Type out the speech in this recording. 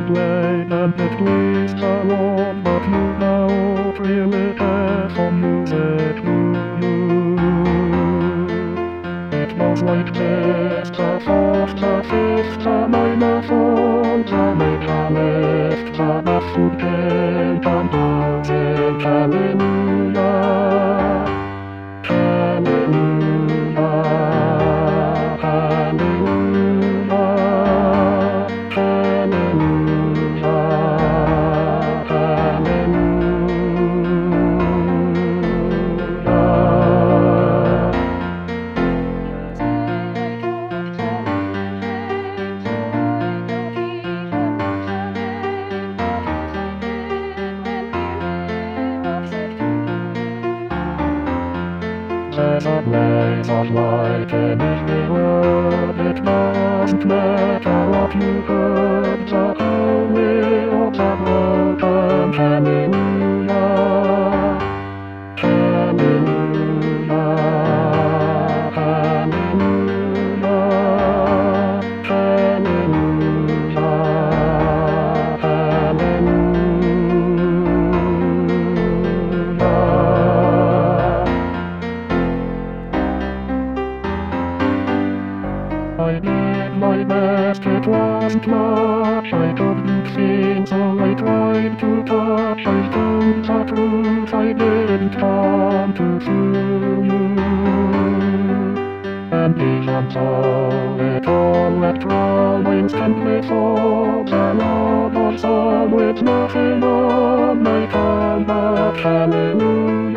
blade and it pleased her Lord, but you don't really care for music, do you? It was like this, the fourth, the fifth, the minor fall, the major lift, the baffled king, and music, hallelujah, hallelujah, hallelujah, hallelujah, There's a blaze of light in every word. It doesn't matter what you heard. The holy of the broken. Hallelujah, hallelujah, hallelujah, hallelujah, I did my best, it wasn't much. I couldn't feel, so I tried to touch. I told the truth, I didn't come to fool you. And even so, it all went wrong instantly, for the Lord was on with nothing on my conduct. Hallelujah.